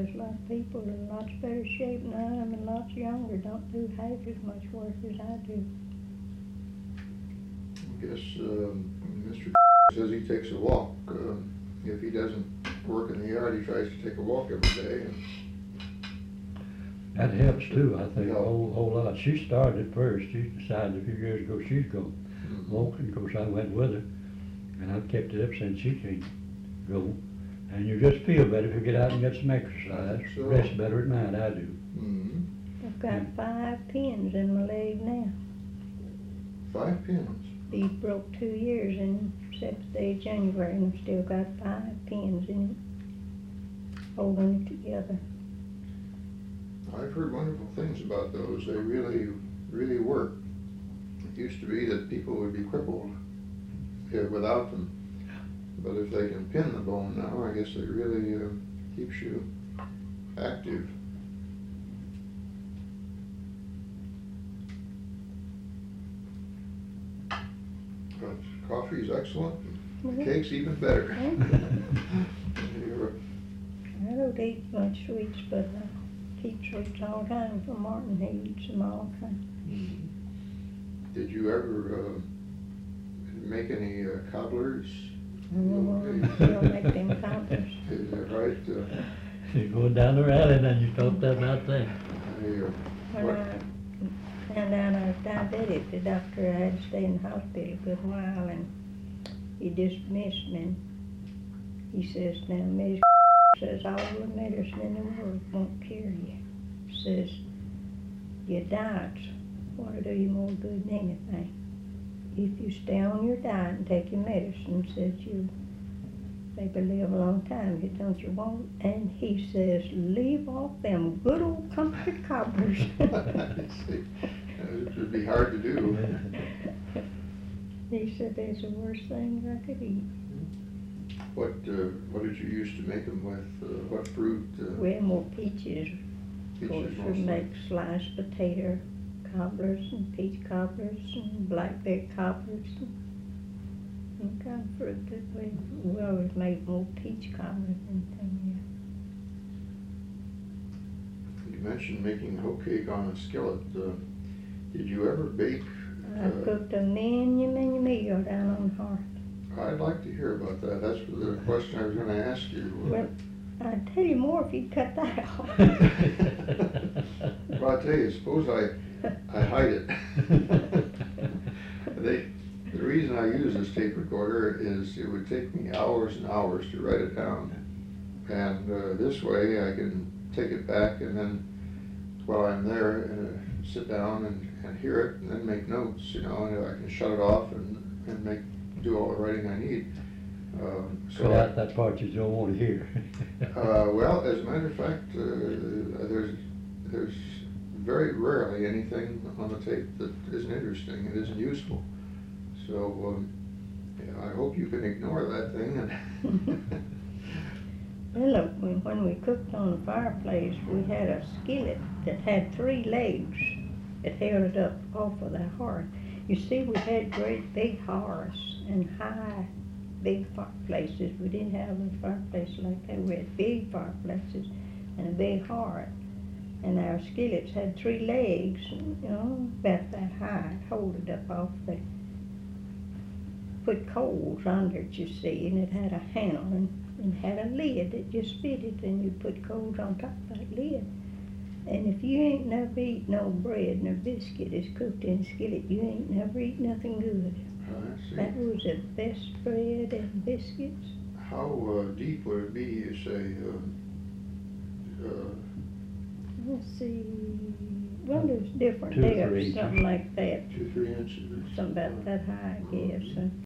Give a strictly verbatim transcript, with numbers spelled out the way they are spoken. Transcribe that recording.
there's a lot of people in lots better shape than I am and lots younger, don't do half as much work as I do. I guess um, Mister says he takes a walk. Uh, if he doesn't work in the yard, he tries to take a walk every day. And that helps too, I think, Yeah. a whole, whole lot. She started first. She decided a few years ago she's going Mhm. walking. Of course, I went with her, and I've kept it up since she can go. And you just feel better if you get out and get some exercise. think so. Rest better at night, I do. Mhm. I've got five pins in my leg now. Five pins. These broke two years in seventh day of January, and I've still got five pins in it, holding it together. I've heard wonderful things about those. They really, really work. It used to be that people would be crippled uh, without them. But if they can pin the bone now, I guess it really uh, keeps you active. But coffee is excellent. Mhm. Cake's even better. Thank You're- I don't eat much sweets, but I keep sweets all the time for Martin. He eats them all the time. Did you ever uh, make any uh, cobblers? Mm, Still make them cobblers. Is that right? Uh, You're going down the rally, then you talked about that. I, uh, When what- I found out I was diabetic, the doctor, I had to stay in the hospital a good while, and he dismissed me. He says, now, Miss says all the medicine in the world won't cure you. Says, your diet's what'll do you more good than anything. If you stay on your diet and take your medicine, says you maybe live a long time, you don't you won't? And he says, leave off them good old comfort cobblers. I see. Uh, It would be hard to do. He said there's the worst things I could eat. What, uh, what did you used to make them with? Uh, what fruit? Uh, Way more peaches. Of course, peaches we mostly? make sliced potato cobblers and peach cobblers and blackberry cobblers and some kind of fruit that we, we always make more peach cobblers than anything You mentioned making hoe cake on a skillet. Uh, did you ever bake? else. I cooked a many, many meal down on the hearth. I'd like to hear about that. That's the question I was going to ask you. Well, I'd tell you more if you'd cut that off. Well, I tell you, suppose I, I hide it. They, the reason I use this tape recorder is it would take me hours and hours to write it down. And uh, this way I can take it back and then while I'm there, uh, sit down and, and hear it and then make notes, you know, and I can shut it off and, and make, do all the writing I need. Um, so Cut I- out that part you don't want to hear. Uh, well, as a matter of fact, uh, there's, there's very rarely anything on the tape that isn't interesting and isn't useful. So, um, yeah, I hope you can ignore that thing and. Well, look, when, when we cooked on the fireplace, we had a skillet that had three legs that held it up off of the hearth. You see, we had great big hearths and high, big fireplaces. We didn't have a fireplace like that. We had big fireplaces and a big hearth. And our skillets had three legs, you know, about that high, hold it up off the, put coals under it, you see, and it had a handle and, and had a lid that just fitted, and you put coals on top of that lid. And if you ain't never eat no bread nor biscuit is cooked in a skillet, you ain't never eat nothing good. I see. That was the best bread and biscuits. How uh, deep would it be, you say? Uh, uh, Let's see, well, there's different Two or three depths, inches. something like that, two, three inches? something about that high, I guess. uh,